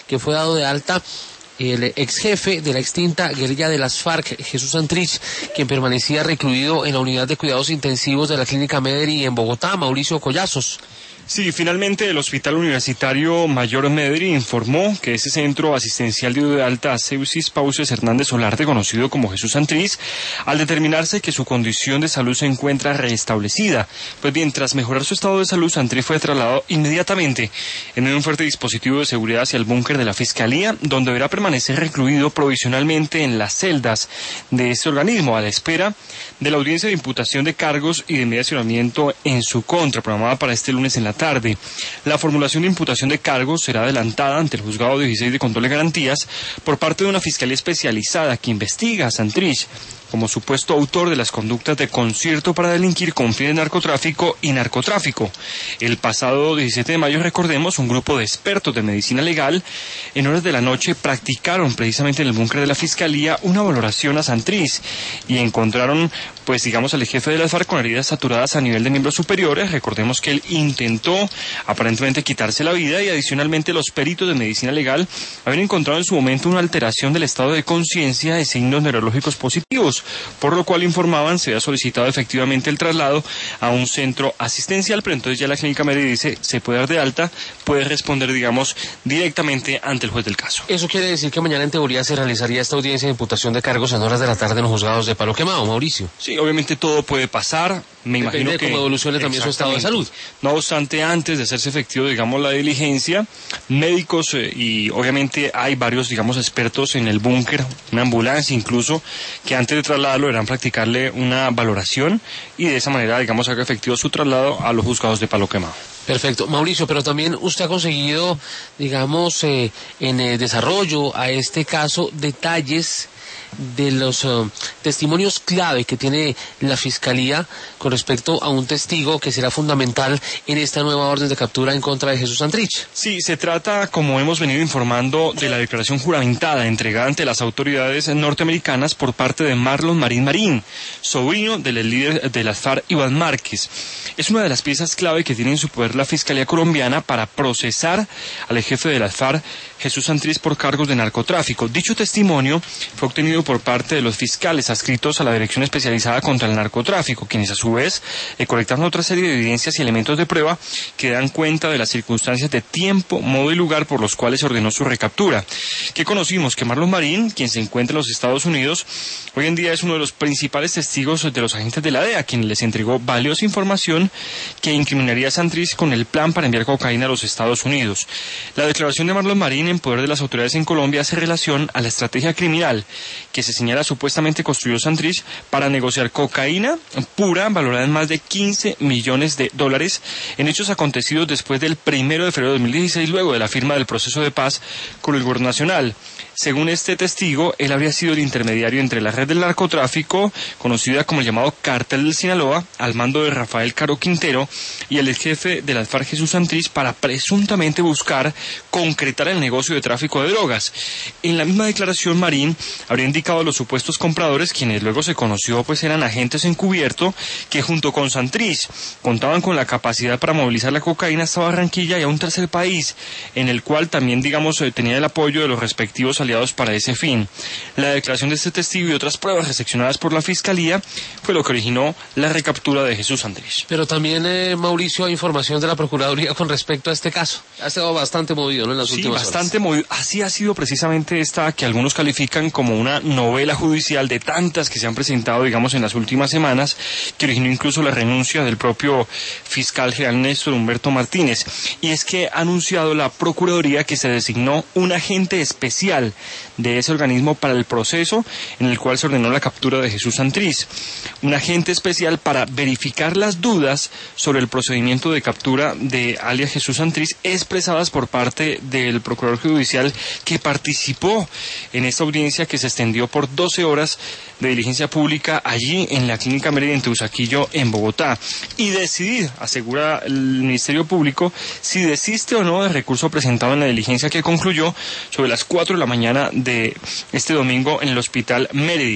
que fue dado de alta el ex jefe de la extinta guerrilla de las FARC, Jesús Santrich, quien permanecía recluido en la unidad de cuidados intensivos de la Clínica Mederi en Bogotá. Mauricio Collazos. Sí, finalmente el Hospital Universitario Mayor Mederi informó que ese centro asistencial dio de alta a Seusis Pauces Hernández Solarte, conocido como Jesús Santrich, al determinarse que su condición de salud se encuentra restablecida. Pues bien, tras mejorar su estado de salud, Santrich fue trasladado inmediatamente en un fuerte dispositivo de seguridad hacia el búnker de la Fiscalía, donde deberá permanecer recluido provisionalmente en las celdas de este organismo, a la espera de la audiencia de imputación de cargos y de mediacionamiento en su contra, programada para este lunes en la tarde. La formulación de imputación de cargos será adelantada ante el Juzgado 16 de Control de Garantías por parte de una fiscalía especializada que investiga a Santrich como supuesto autor de las conductas de concierto para delinquir con fines de narcotráfico y narcotráfico. El pasado 17 de mayo, recordemos, un grupo de expertos de medicina legal en horas de la noche practicaron precisamente en el búnker de la Fiscalía una valoración a Santrich y encontraron, pues digamos, al jefe de las FARC con heridas saturadas a nivel de miembros superiores. Recordemos que él intentó aparentemente quitarse la vida y adicionalmente los peritos de medicina legal habían encontrado en su momento una alteración del estado de conciencia de signos neurológicos positivos, por lo cual informaban se había solicitado efectivamente el traslado a un centro asistencial, pero entonces ya la Clínica Mederi dice se puede dar de alta, puede responder, digamos, directamente ante el juez del caso. Eso quiere decir que mañana en teoría se realizaría esta audiencia de imputación de cargos en horas de la tarde en los juzgados de Palo Quemado, Mauricio. Sí, obviamente todo puede pasar. Me imagino que cómo evolucione también su estado de salud. No obstante, antes de hacerse efectivo, digamos, la diligencia, médicos y obviamente hay varios, digamos, expertos en el búnker, una ambulancia incluso, que antes de trasladarlo deberán practicarle una valoración y de esa manera, digamos, haga efectivo su traslado a los juzgados de Palo Quemado. Perfecto. Mauricio, pero también usted ha conseguido, digamos, en desarrollo a este caso, detalles de los testimonios clave que tiene la Fiscalía con respecto a un testigo que será fundamental en esta nueva orden de captura en contra de Jesús Santrich. Sí, se trata, como hemos venido informando, de la declaración juramentada entregada ante las autoridades norteamericanas por parte de Marlon Marín, sobrino del líder de las FARC, Iván Márquez. Es una de las piezas clave que tiene en su poder la Fiscalía colombiana para procesar al jefe de las FARC, Jesús Santrich, por cargos de narcotráfico. Dicho testimonio fue obtenido por parte de los fiscales adscritos a la Dirección Especializada contra el Narcotráfico, quienes a su vez colectaron otra serie de evidencias y elementos de prueba que dan cuenta de las circunstancias de tiempo, modo y lugar por los cuales se ordenó su recaptura. ¿Qué conocimos? Que Marlon Marín, quien se encuentra en los Estados Unidos, hoy en día es uno de los principales testigos de los agentes de la DEA, quien les entregó valiosa información que incriminaría a Santrich con el plan para enviar cocaína a los Estados Unidos. La declaración de Marlon Marín en poder de las autoridades en Colombia hace relación a la estrategia criminal que se señala supuestamente construyó Santrich para negociar cocaína pura valorada en más de 15 millones de dólares en hechos acontecidos después del 1 de febrero de 2016, luego de la firma del proceso de paz con el gobierno nacional. Según este testigo, él habría sido el intermediario entre la red del narcotráfico, conocida como el llamado Cártel del Sinaloa, al mando de Rafael Caro Quintero, y el jefe de las FARC, Jesús Santrich, para presuntamente buscar concretar el negocio de tráfico de drogas. En la misma declaración, Marín habría indicado a los supuestos compradores, quienes luego se conoció pues eran agentes encubierto, que junto con Santrich contaban con la capacidad para movilizar la cocaína hasta Barranquilla y a un tercer país, en el cual también, digamos, tenía el apoyo de los respectivos aliados para ese fin. La declaración de este testigo y otras pruebas recepcionadas por la Fiscalía fue lo que originó la recaptura de Jesús Santrich. Pero también, Mauricio, hay información de la Procuraduría con respecto a este caso. Ha estado bastante movido, ¿no?, en las últimas horas. Sí, bastante movido. Así ha sido precisamente esta que algunos califican como una novela judicial de tantas que se han presentado, digamos, en las últimas semanas, que originó incluso la renuncia del propio fiscal general Néstor Humberto Martínez. Y es que ha anunciado la Procuraduría que se designó un agente especial de ese organismo para el proceso en el cual se ordenó la captura de Jesús Santrich. Un agente especial para verificar las dudas sobre el procedimiento de captura de alias Jesús Santrich expresadas por parte del procurador judicial que participó en esta audiencia que se extendió por 12 horas de diligencia pública allí en la Clínica Mederi en Teusaquillo, en Bogotá, y decidir, asegura el Ministerio Público, si desiste o no del recurso presentado en la diligencia que concluyó sobre las 4 de la mañana de este domingo en el Hospital Mederi.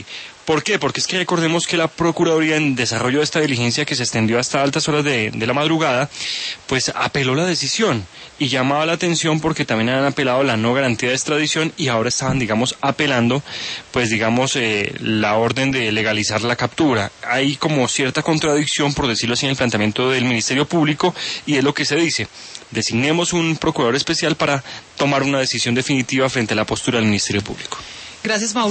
¿Por qué? Porque es que recordemos que la Procuraduría, en desarrollo de esta diligencia que se extendió hasta altas horas de la madrugada, pues apeló la decisión y llamaba la atención porque también han apelado la no garantía de extradición y ahora estaban, digamos, apelando, pues digamos, la orden de legalizar la captura. Hay como cierta contradicción, por decirlo así, en el planteamiento del Ministerio Público, y es lo que se dice: designemos un procurador especial para tomar una decisión definitiva frente a la postura del Ministerio Público. Gracias, Mauricio.